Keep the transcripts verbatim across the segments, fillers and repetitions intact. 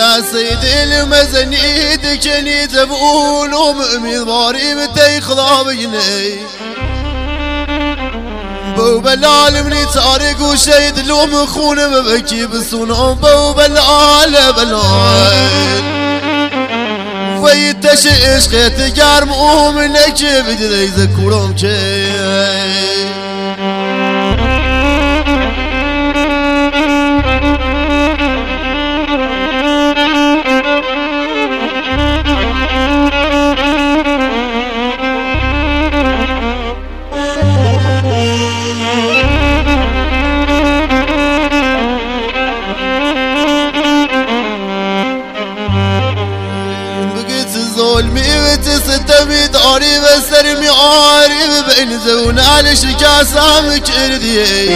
دا سيد المزني دكني تبقول ومؤمن ضاري متى يخضع بجني بو بلال مني تارك وشيد لوم خون ببكي بسونو بو بلال بلال ويتش عشق تجار مؤمنك بدي يذكرهم كي ظلمي وتستمي داري بسرمي عاري بين زون على شكا سامك اردي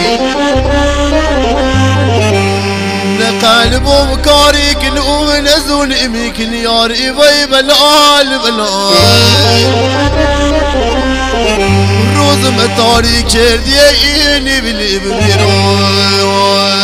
نقلب ومكاري كنوم نزون اميك نياري بي بلال بلال روز متاري كردي ايني بلي بميرو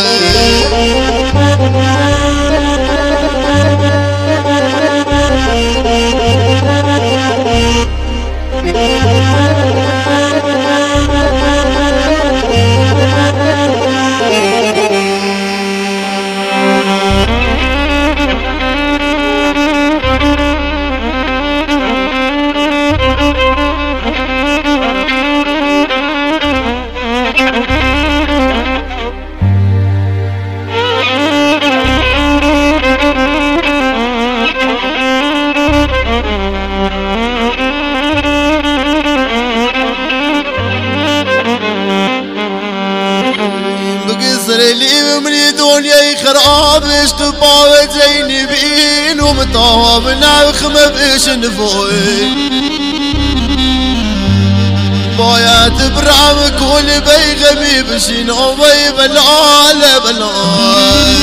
اللي من دنيا خراب اشتباوت زيني بين ومطاوب ناوخ ما بيش نفوي بايات برام كل بي غبي بشينو بي بلال بلال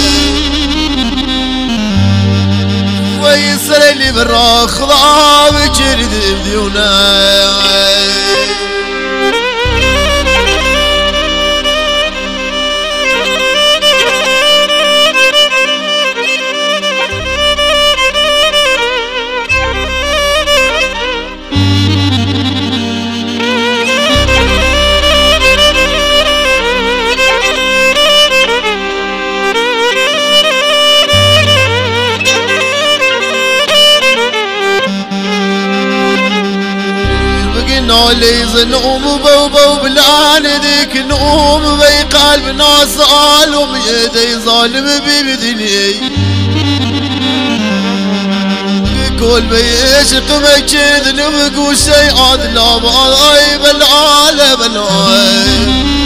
ويسر اللي برا خضاب جرد بديونا نوليز نوم بو بو بلان ديك نوم بي قلب ناس ظالم يدي ظالم ببدني كل بيشق مكيد نبقو شي عاد لا باي بلعال بلاي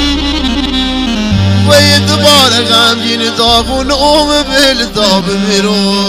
ويدبار غامجين طاف ونوم بالطاب ميرو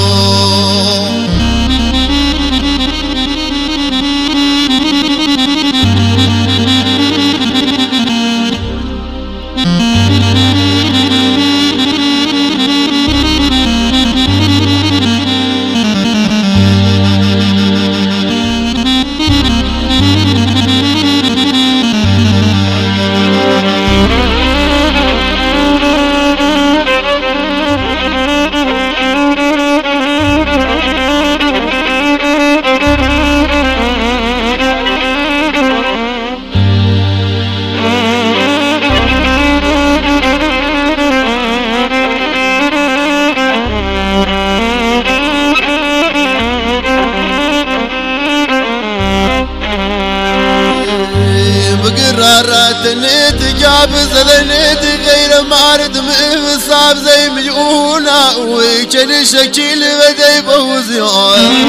راتنيت جاب زلنيت غير مارد مصاب زي مليونة ويكل شكل بدي بوزيان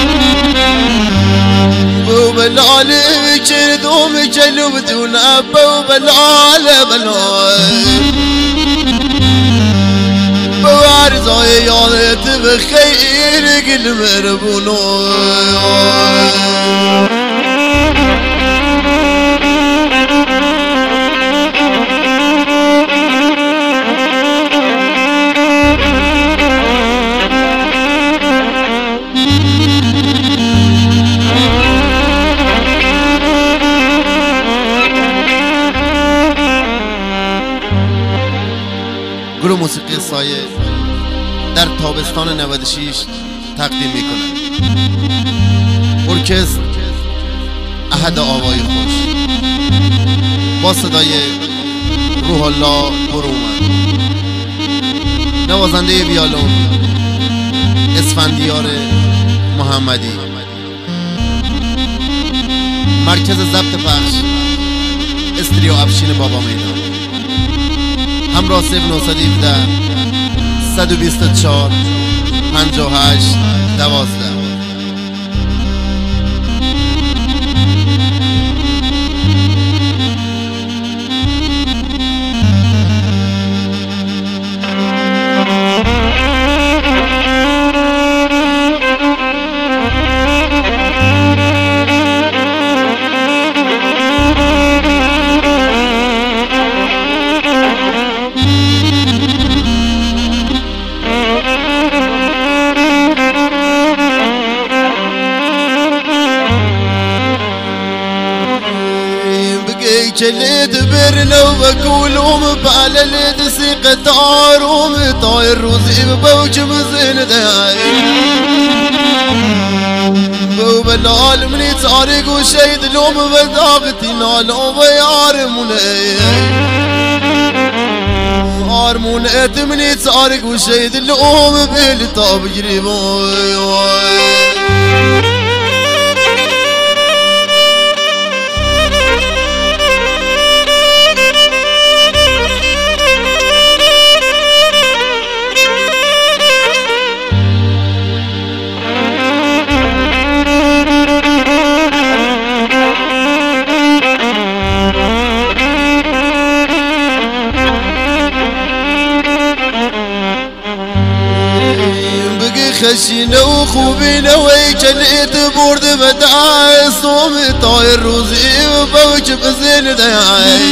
بو بلال ويكل دوم كل بدون بو بلال بلال بوارزاي يالت بخير قل مربونو گروه موسیقی سایه در تابستان نود و شش تقدیم میکنم. ارکستر احد آوای خوش با صدای روح الله برومند، نوازنده ویولون اسفندیار محمدی، مرکز ضبط پخش استریو افشین بابا میدان، همراه صفر نه یک هفت یک دو چهار پنجاه و هشت دوازده. كليت برنا وبقولهم بعللت سيقة طاروم طاير روزي ببوج مزين داي بوبلال مني تاريق وشيد لوم بداغتي نالو ويارموني هارمونات مني تاريق وشيد لوم بالطاب جريبوي. خشينا وخوبينا ويكليت بورد بدعاي صومي طاير روزي وبوج بزين داي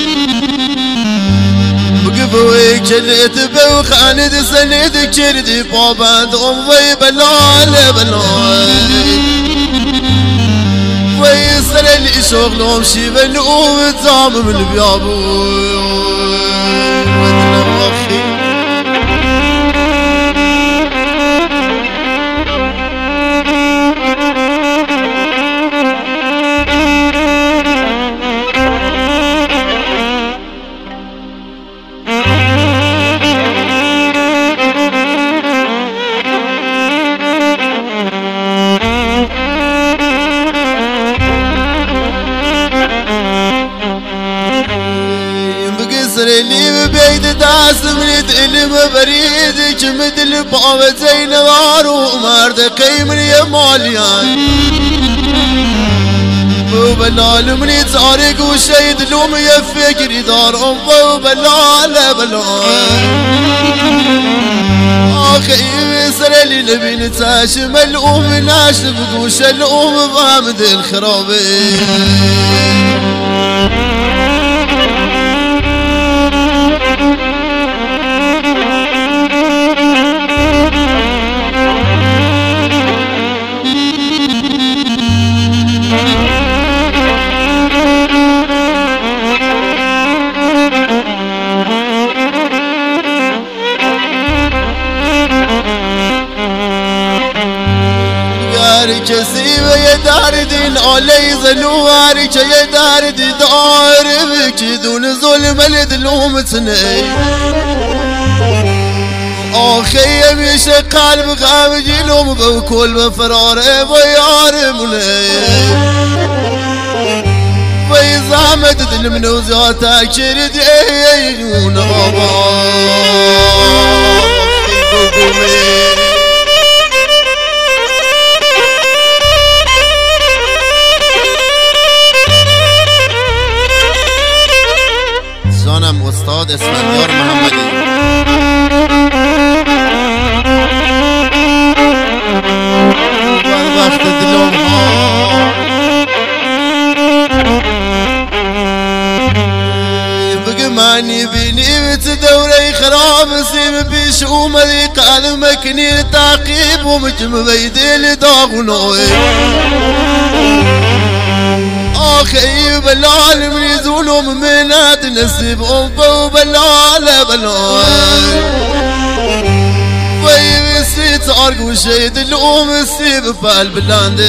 وقف ويكليت بوخاند سند كردي باباند أمي بلال بلال ويسر اللي شغلهم شي بنقوم تام من بيابو اللي ببيت داس من تقلم بريد كمد البابة زين وارو مرد قيمن يا ماليان وبلال من يتارق وشيد لوم يفكر دار أمه وبلال بلال آخي سر اللي لبين تاش ملؤوم ناش بقوش الأم بامد الخرابي كسيبة يا دار دين علي زلواري يا دار دي دار بكي دون ظلم لدلوم تني اخي يمشي قلب غامج لوم بكل بفرار بيار مني ويزامت المنوزات كردي ايون غابا استاد اسفندیار محمدی وقت دلم ها بقى ماني بيني بتدوري خراب سيم بيش ومذي قال مكني التعقيب ومجم بيدي لداغنوي اخي بلال من يزولهم منات نسيب أمه وبلال بلال مسي تارق وشيد اللوم السيب بالبلاندي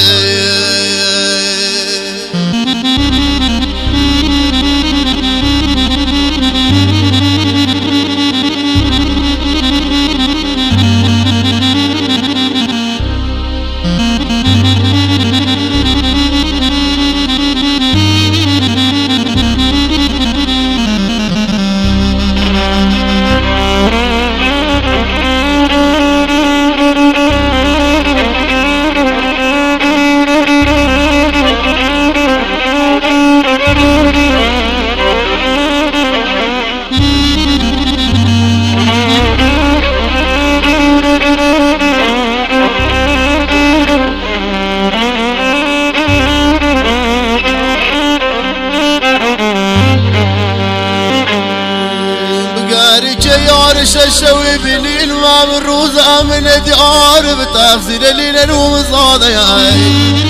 شوي بليل ما من روز امن ديار بتغسل ليل الوم صادياي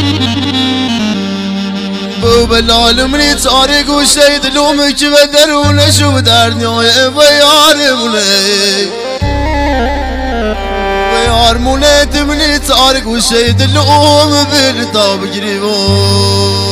بو بلال مني تارق وشيد لومك بدر ونشوف دارني يا بيار مولي بيار مولي تمني تارق وشيد اللوم بالطاب قريبو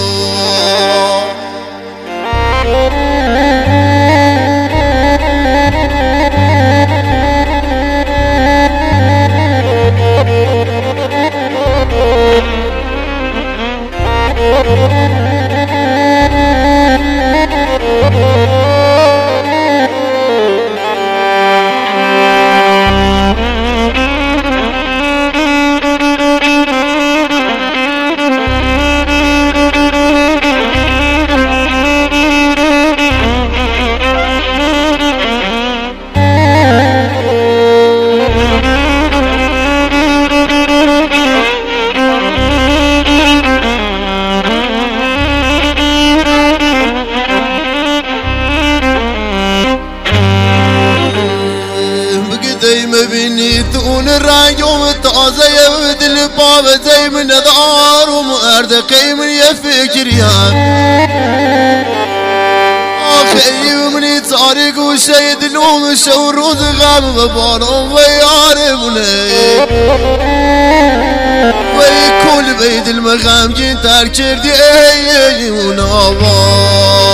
تون الرجوم تازه يبدل باب زي من دار ومؤرد قيم يفكر يا اخي مني تارق وشيد لوم شو روز غام ببارو ويار مولي ويكل بيد المغام جين تركر دي اي ونابا